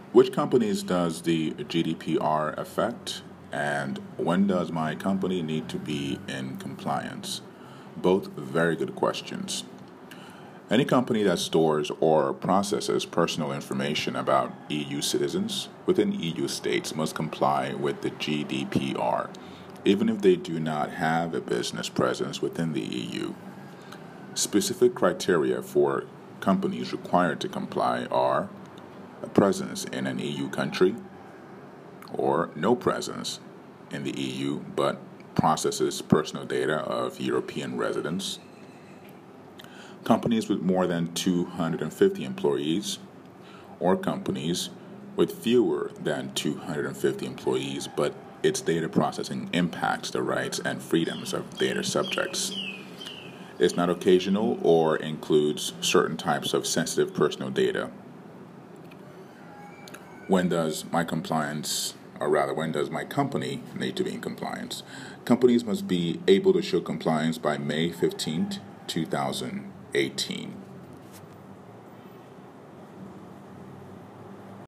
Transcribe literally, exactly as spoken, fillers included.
Which companies does the G D P R affect? And when does my company need to be in compliance? Both very good questions. Any company that stores or processes personal information about E U citizens within E U states must comply with the G D P R, even if they do not have a business presence within the E U. Specific criteria for companies required to comply are a presence in an E U country, or no presence in the E U but processes personal data of European residents, companies with more than two hundred fifty employees, or companies with fewer than two hundred fifty employees but its data processing impacts the rights and freedoms of data subjects. It's not occasional or includes certain types of sensitive personal data. When does my compliance, or rather, when does my company need to be in compliance? Companies must be able to show compliance by May fifteenth, two thousand eighteen.